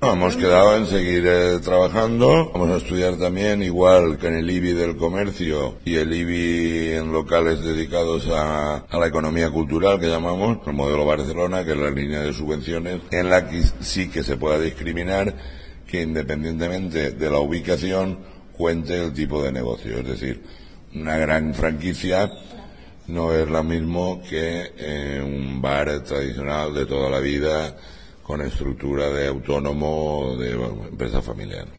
Hemos quedado en seguir trabajando. Vamos a estudiar también, igual que en el IBI del comercio y el IBI en locales dedicados a la economía cultural, que llamamos, el modelo Barcelona, que es la línea de subvenciones, en la que sí que se pueda discriminar, que independientemente de la ubicación cuente el tipo de negocio. Es decir, una gran franquicia no es lo mismo que un bar tradicional de toda la vida con estructura de autónomo o de empresa familiar.